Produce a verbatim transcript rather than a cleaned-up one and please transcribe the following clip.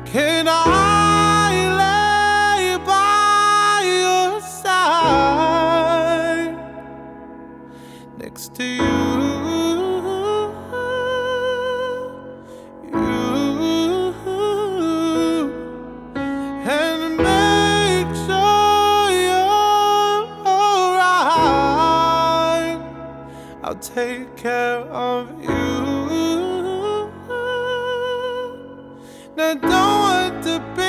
Can I lay by your side next to you? And make sure you're alright. I'll take care of you. Now don't want to be